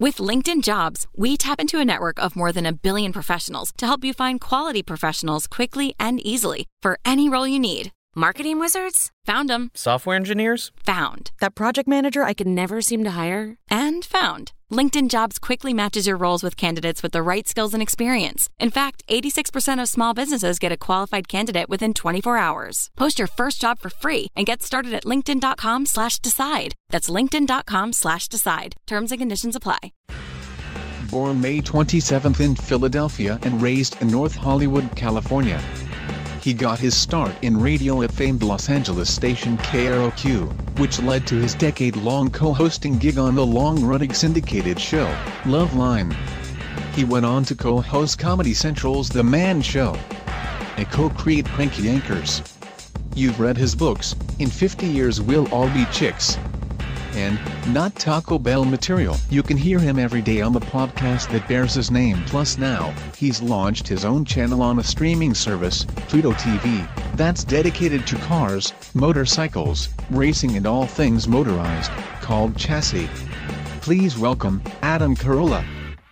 With LinkedIn Jobs, we tap into a network of more than 1 billion professionals to help you find quality professionals quickly and easily for any role you need. Marketing wizards? Found them. Software engineers? Found. That project manager I could never seem to hire? And found. LinkedIn Jobs quickly matches your roles with candidates with the right skills and experience. In fact, 86% of small businesses get a qualified candidate within 24 hours. Post your first job for free and get started at linkedin.com/decide. That's linkedin.com/decide. Terms and conditions apply. Born May 27th in Philadelphia and raised in North Hollywood, California. He got his start in radio at famed Los Angeles station KROQ, which led to his decade-long co-hosting gig on the long-running syndicated show, Loveline. He went on to co-host Comedy Central's The Man Show and co-create Cranky Anchors. You've read his books, In 50 Years We'll All Be Chicks, and Not Taco Bell Material. You can hear him every day on the podcast that bears his name. Plus now, he's launched his own channel on a streaming service, Pluto TV, that's dedicated to cars, motorcycles, racing and all things motorized, called Chassis. Please welcome, Adam Carolla.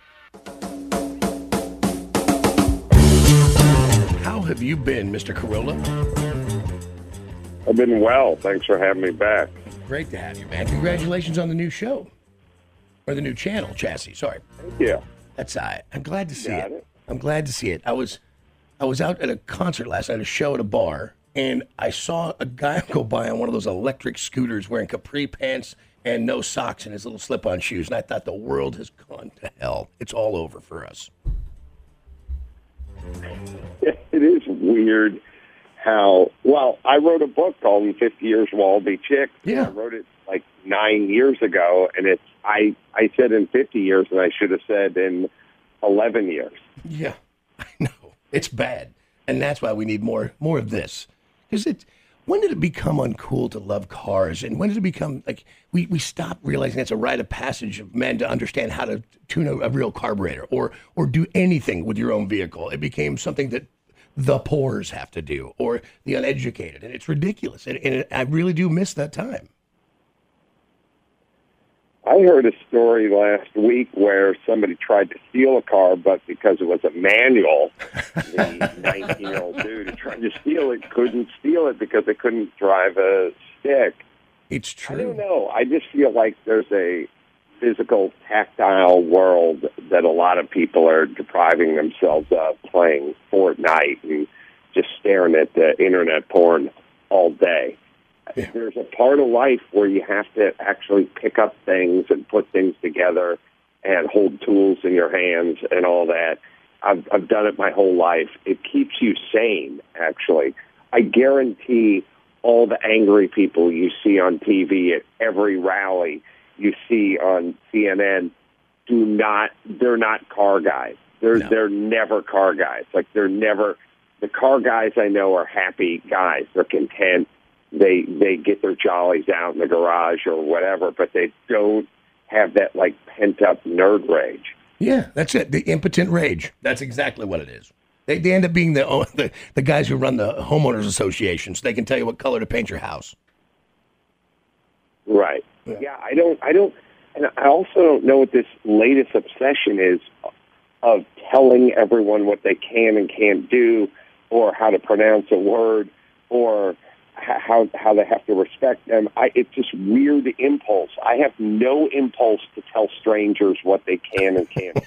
How have you been, Mr. Carolla? I've been well. Thanks for having me back. Great to have you, man. Congratulations on the new show. Or the new channel, Chassis, sorry. Thank you. That's I'm glad to see it. I'm glad to see it. I was out at a concert last night, a show at a bar, and I saw a guy go by on one of those electric scooters wearing capri pants and no socks and his little slip-on shoes, and I thought the world has gone to hell. It's all over for us. It is weird how, well, I wrote a book called In 50 Years We'll All Be Chicks. Yeah. I wrote it like 9 years ago, and I said in 50 years, and I should have said in 11 years. Yeah, I know. It's bad. And that's why we need more of this. Because when did it become uncool to love cars? And when did it become, like, we stopped realizing it's a rite of passage of men to understand how to tune a real carburetor or do anything with your own vehicle? It became something that the poors have to do, or the uneducated, and it's ridiculous. And I really do miss that time. I heard a story last week where somebody tried to steal a car, but because it was a manual, the 19-year-old dude who tried to steal it couldn't steal it because they couldn't drive a stick. It's true. I don't know. I just feel like there's a physical, tactile world that a lot of people are depriving themselves of, playing Fortnite and just staring at the internet porn all day. Yeah. There's a part of life where you have to actually pick up things and put things together and hold tools in your hands and all that. I've done it my whole life. It keeps you sane, actually. I guarantee all the angry people you see on TV at every rally you see on CNN, they're not car guys. They're never car guys. Like, the car guys I know are happy guys. They're content. They get their jollies out in the garage or whatever, but they don't have that, like, pent-up nerd rage. Yeah, that's it. The impotent rage. That's exactly what it is. They end up being the guys who run the homeowners associations. They can tell you what color to paint your house. Right. Yeah, I don't, and I also don't know what this latest obsession is of telling everyone what they can and can't do, or how to pronounce a word, or how they have to respect them. It's just weird impulse. I have no impulse to tell strangers what they can and can't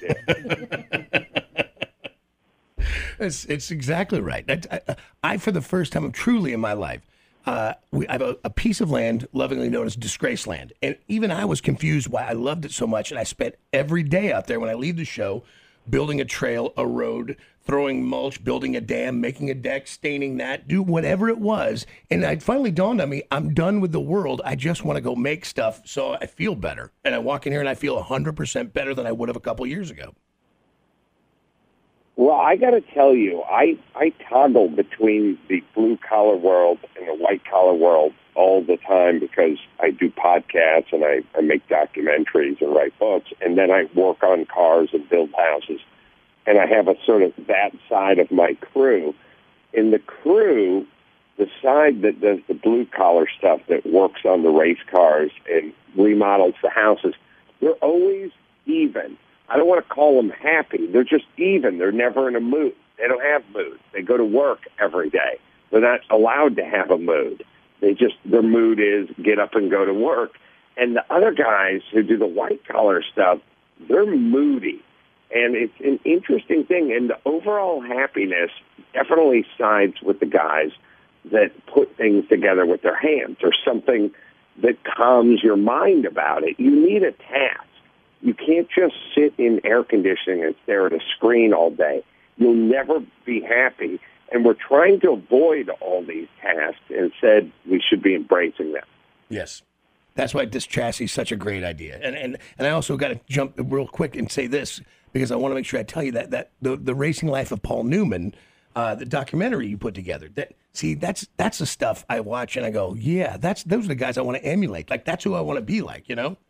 do. It's exactly right. I for the first time truly in my life, I have a piece of land lovingly known as Disgrace Land. And even I was confused why I loved it so much. And I spent every day out there when I leave the show building a trail, a road, throwing mulch, building a dam, making a deck, staining that, do whatever it was. And it finally dawned on me, I'm done with the world. I just want to go make stuff so I feel better. And I walk in here and I feel 100% better than I would have a couple years ago. Well, I got to tell you, I toggle between the blue-collar world and the white-collar world all the time because I do podcasts and I make documentaries and write books, and then I work on cars and build houses. And I have a sort of that side of my crew. In the crew, the side that does the blue-collar stuff, that works on the race cars and remodels the houses, they're always even. I don't want to call them happy. They're just even. They're never in a mood. They don't have moods. They go to work every day. They're not allowed to have a mood. Their mood is get up and go to work. And the other guys who do the white-collar stuff, they're moody. And it's an interesting thing. And the overall happiness definitely sides with the guys that put things together with their hands, or something that calms your mind about it. You need a task. You can't just sit in air conditioning and stare at a screen all day. You'll never be happy. And we're trying to avoid all these tasks. Instead, we should be embracing them. Yes. That's why this chassis is such a great idea. And I also got to jump real quick and say this, because I want to make sure I tell you that the racing life of Paul Newman, the documentary you put together, that's the stuff I watch and I go, yeah, those are the guys I want to emulate. Like, that's who I want to be like, you know?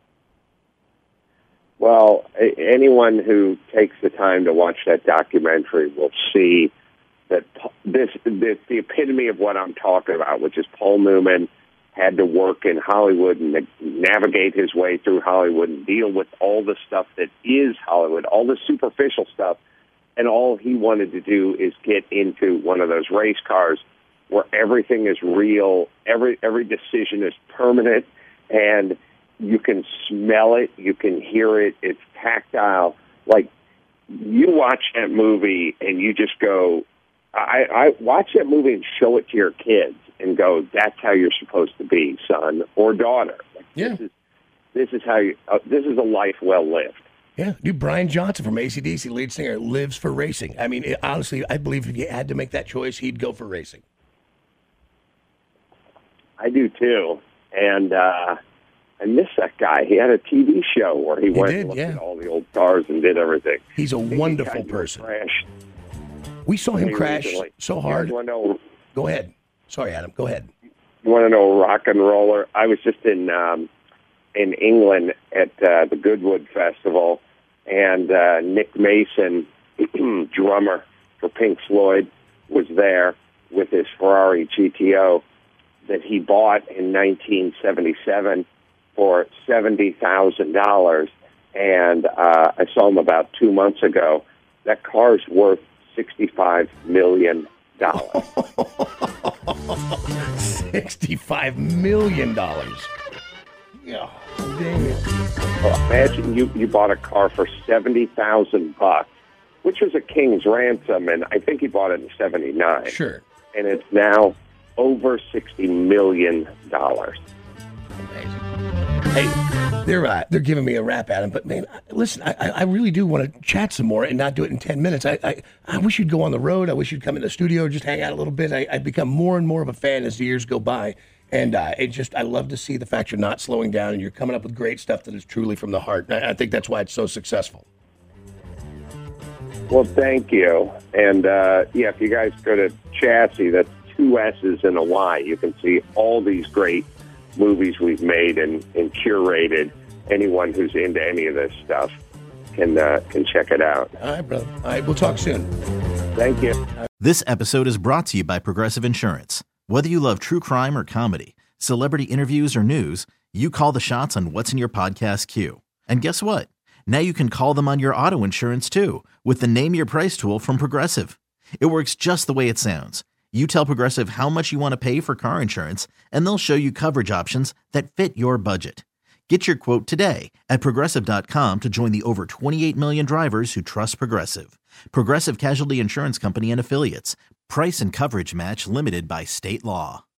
Well, anyone who takes the time to watch that documentary will see that this the epitome of what I'm talking about, which is Paul Newman had to work in Hollywood and navigate his way through Hollywood and deal with all the stuff that is Hollywood, all the superficial stuff. And all he wanted to do is get into one of those race cars where everything is real, every decision is permanent, and you can smell it, you can hear it, it's tactile. Like, you watch that movie and you just go, I watch that movie and show it to your kids and go, that's how you're supposed to be, son or daughter. Like, yeah. This is how you. This is a life well lived. Yeah, dude, Brian Johnson from AC/DC, lead singer, lives for racing. I mean, honestly, I believe if you had to make that choice, he'd go for racing. I do too, and I miss that guy. He had a TV show where he went and looked at all the old cars and did everything. He's a wonderful person. We saw him crash recently. So hard. Go ahead. Sorry, Adam. Go ahead. You want to know a rock and roller? I was just in England at the Goodwood Festival, and Nick Mason, drummer for Pink Floyd, was there with his Ferrari GTO that he bought in 1977 for $70,000. And I saw him about 2 months ago. That car's worth $65 million. $65 million. Yeah, dang it. Well, imagine you bought a car for $70,000, which was a king's ransom, and I think he bought it in '79. Sure. And it's now over $60 million. Amazing. Hey, they're giving me a rap, Adam, but man, listen, I really do want to chat some more and not do it in 10 minutes. I wish you'd go on the road. I wish you'd come in the studio and just hang out a little bit. I've become more and more of a fan as the years go by. And I love to see the fact you're not slowing down and you're coming up with great stuff that is truly from the heart. I think that's why it's so successful. Well, thank you. And, if you guys go to Chassis, that's 2 S's and a Y, you can see all these great movies we've made and curated. Anyone who's into any of this stuff can check it out. All right, brother. All right, we'll talk soon. Thank you. This episode is brought to you by Progressive Insurance. Whether you love true crime or comedy, celebrity interviews or news, you call the shots on what's in your podcast queue. And guess what? Now you can call them on your auto insurance too with the Name Your Price tool from Progressive. It works just the way it sounds. You tell Progressive how much you want to pay for car insurance, and they'll show you coverage options that fit your budget. Get your quote today at Progressive.com to join the over 28 million drivers who trust Progressive. Progressive Casualty Insurance Company and Affiliates. Price and coverage match limited by state law.